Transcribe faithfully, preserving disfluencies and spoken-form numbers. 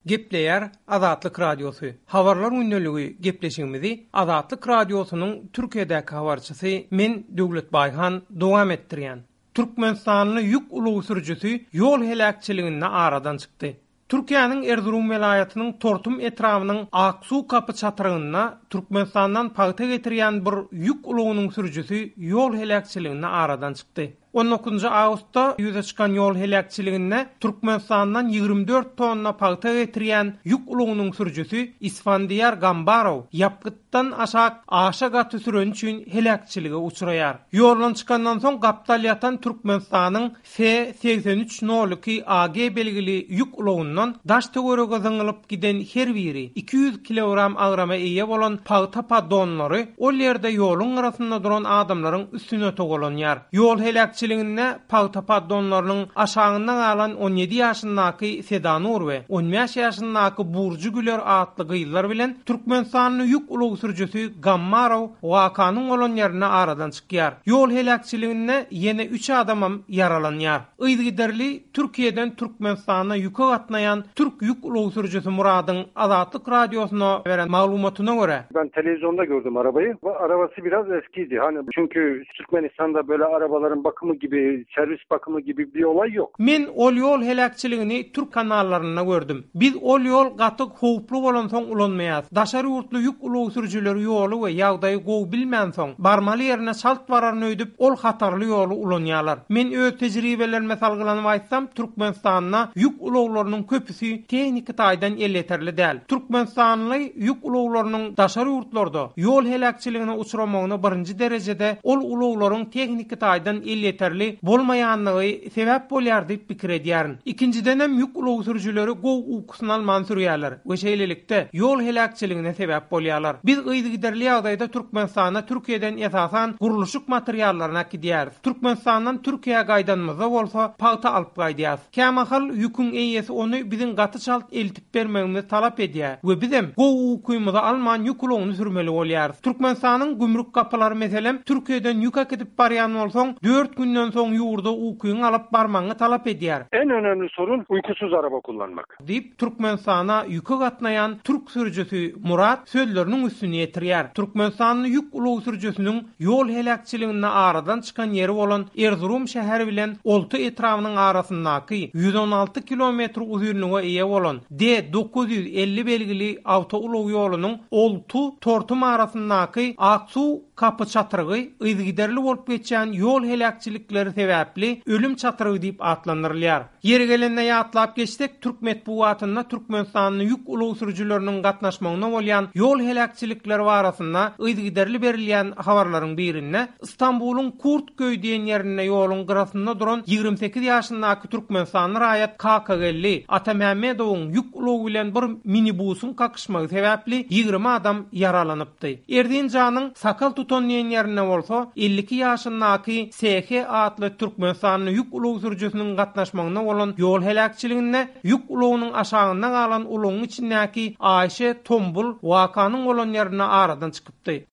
Gepleyer Azatlyk Radiosu. Habarlar günneligi gepleşigimizi Azatlyk Radiosunyň Türkiýedäki habarçysy men Döwlet Baýhan dowam etdirýän. Türkmenistanly ýük ulugy sürüjüsi ýol helakçylygyna aradan çykdy. Türkiýanyň Erzurum welaýatynyň Tortum etrawynyň Aksu kapy çatyrygyna Türkmenistandan paýta getirýän bir ýük ulugynyň sürüjüsi ýol helakçylygyna aradan çykdy. on dokuzuncu Ağustosda ýüze çykan ýol helakçylygyna Türkmenistandan ýygrimi dört tonna paýta getirýän ýük ulugynyň sürüjüsi Isfandiýar Gambarow ýapgytdan aşak aşa gaty süren üçin helakçylyga uçuraýar. Ýoldan çykandan soň gapdal ýatan Türkmenistanyň F seksen üç nolki A G belgili ýük ulugundan daş töwerege zyňylyp giden her biri iki yüz kilogram agrama eýe bolan paýta paddonlary ol ýerde ýoluň arasynda duran adamlaryň üstüne togolanýar. Ýol helakçy Çiliginde paýta paddonlarynyň aşağından alan on ýedi ýaşyndaky Sedanur we on beş ýaşyndaky Burju Güler atly gyýlar bilen Türkmenistanyň ýük ulugy sürüjüsi Gammarow wakanyň bolan ýerine aradan çykýar. Ýol helakçylygyna ýene üç adamam yaralanýar. Ýygyderli Türkiýeden Türkmenistana ýüke gatnaýan Türk ýük ulugy sürüjüsi Muradyň Azatlyk Radiosyna beren maglumatyna görä. Ben televizyonda gördüm arabayı. Bu arabası biraz eskiydi. Hani çünkü Türkmenistan'da böyle arabaların bakımı gibi, servis bakımı gibi bir olay yok. Men ol ýol helakçylygyny Türk kanallarynda gördüm. Biz ol ýol gatyk howplu bolan soň ulanmaýas. Daşary ýurtly ýük ulugy sürüjüleri ýoly we ýagdaýy gowy bilmän soň barmaly ýerine salt bararyn öýdüp ol hatarly ýoly ulanýarlar. Men öz tejribelerime salgylanyp aýtsam, Türkmenistanyna ýük uluglarynyň köpüsi tehnik taýdan elleterli däl. Türkmenistanly ýük uluglarynyň daşary ýurtlarda ýol helakçylygyna uçuramagyna birinji derejede ol uluglaryň tehnik taýdan elleterli bolmaýanlygy sebäp bolýar diýip pikir edýärin. İkinciden hem ýük ulugy sürüjüleri gow ukusyn alman sürýärler we şeýlelikde ýol helakçylygyna sebäp bolýarlar. Biz ýygyderli ýagdaýda Türkmenistana Türkiýeden esasan guruluşyk materiallaryna gidýäris. Türkmenistandan Türkiýe gaýdanmyza bolsa paýta alyp gaýdýas. Kämahal ýüküň eýesi ony biziň gaty çalt eltip bermegimizi talap edýär we bizem gow ukumyza alman ýük ulugyny sürmeli bolýarys. Türkmenistanyň gümrük kapylary meselem Türkiýeden ýük aketip barýan bolsaň dört günden soň ýurda ukyň alyp barmagyny talap edýär. En önemli sorun uykusuz araba kullanmak. Diýip Türkmenistana ýüke gatnaýan Türk sürüjüsi Murat sözleriniň üstüne ýetirýär. Türkmenistanyň ýük ulugy sürüjüsiniň ýol helakçylygyna aradan çykan ýeri bolan Erzurum şäheri bilen Oltu etrawynyň arasyndaky yüz on alty kilometr uzunlygyna eýe bolan D dokuz yüz elli belgili awto ulugy ýolunyň Oltu Tortum arasyndaky Aksu kapy çatyrygy ýygyderli bolup geçen ýol helakçylikleri sebäpli ölüm çatyrygy diýip atlandyrylýar. Ýeri gelende ýatlap geçdik Türk medpuatynda Türkmenistanyň ýük ulugy sürüjüleriniň gatnaşmagyna bolýan ýol helakçylikleri barasynda ýygyderli berilýän habarlaryň birinde Istanbulyň Kurt köý diýen ýerine ýoluň gyrasynda duran ýygrimi sekiz ýaşyndaky Türkmenistanyň raýat K K elli Atamehmedowyň ýük ulugy bilen bir minibusyň kakışmagy sebäpli ýygrimi adam yaralanypdy. Erdinjanyň Sakal tutan diýen ýerine bolsa elli iki ýaşyndaky S H atly Türkmenistanyň ýük ulugy sürüjüsiniň gatnaşmagyna bolan ýol helakçylygyna ýük ulugynyň aşagyndan galan ulugyň içindäki Aýşe Tombul wakanyň bolan ýerine aradan çykypdy.